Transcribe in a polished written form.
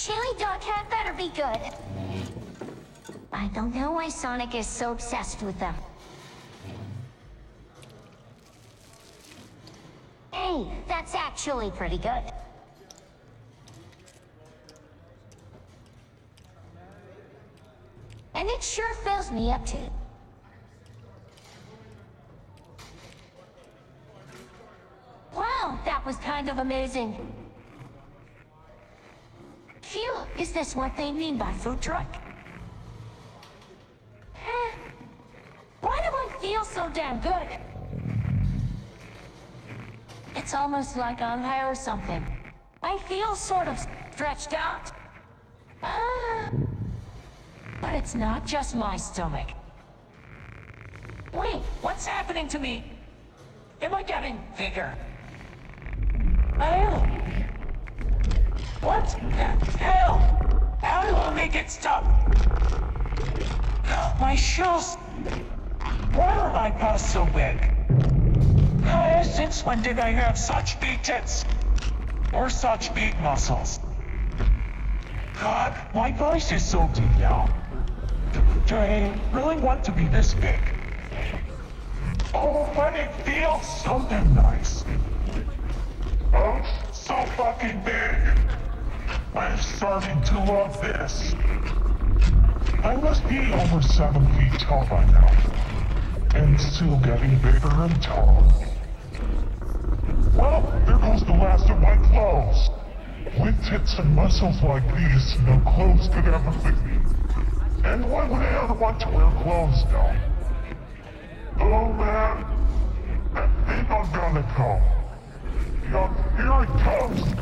chili dog hat better be good. I don't know why Sonic is so obsessed with them. Hey, that's actually pretty good. And it sure fills me up too. Wow, that was kind of amazing. Phew, is this what they mean by food truck? Why do I feel so damn good? It's almost like I'm high or something. I feel sort of stretched out. But it's not just my stomach. Wait, what's happening to me? Am I getting bigger? Oh. What the hell? How do I make it stop? My shoes. Why are my paws so big? Since when did I have such big tits? Or such big muscles? God, my voice is so deep now. Do I really want to be this big? Oh, but it feels something nice. Oh, so fucking big. I'm starting to love this. I must be over 7 feet tall by now. And still getting bigger and taller. Well, there goes the last of my clothes. With tits and muscles like these, no clothes could ever fit me. And why would I ever want to wear clothes now? Oh man, I think I'm gonna go. Yup, here it comes.